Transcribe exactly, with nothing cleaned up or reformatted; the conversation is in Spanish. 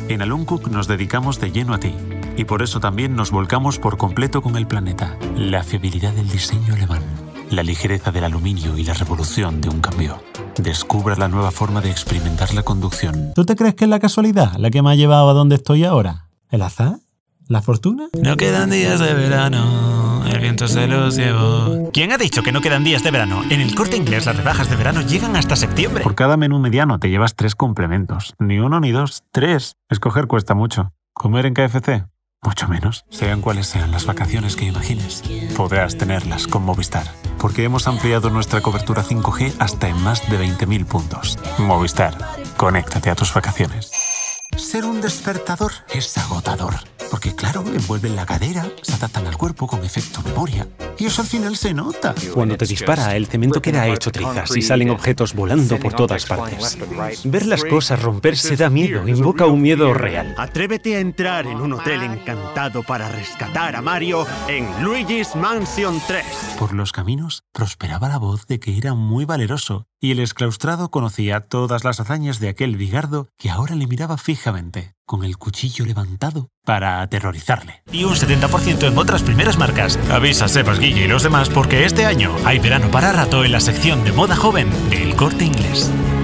En Aluncook nos dedicamos de lleno a ti. Y por eso también nos volcamos por completo con el planeta. La fiabilidad del diseño alemán, la ligereza del aluminio y la revolución de un cambio. Descubra la nueva forma de experimentar la conducción. ¿Tú te crees que es la casualidad la que me ha llevado a donde estoy ahora? ¿El azar? ¿La fortuna? No quedan días de verano, el viento se los llevó. ¿Quién ha dicho que no quedan días de verano? En El Corte Inglés las rebajas de verano llegan hasta septiembre. Por cada menú mediano te llevas tres complementos. Ni uno ni dos, tres. Escoger cuesta mucho. ¿Comer en K F C? Mucho menos. Sean cuales sean las vacaciones que imagines, podrás tenerlas con Movistar. Porque hemos ampliado nuestra cobertura cinco G hasta en más de veinte mil puntos. Movistar. Conéctate a tus vacaciones. Ser un despertador es agotador. Porque claro, envuelven la cadera, se adaptan al cuerpo con efecto memoria. Y eso al final se nota. Cuando te dispara, el cemento queda hecho trizas y salen objetos volando por todas partes. Ver las cosas romperse da miedo, invoca un miedo real. Atrévete a entrar en un hotel encantado para rescatar a Mario en Luigi's Mansion tres. Por los caminos prosperaba la voz de que era muy valeroso y el exclaustrado conocía todas las hazañas de aquel bigardo que ahora le miraba fijamente, con el cuchillo levantado para aterrorizarle. Y un setenta por ciento en otras primeras marcas. Avisa Sebas, Guille y los demás porque este año hay verano para rato en la sección de moda joven de El Corte Inglés.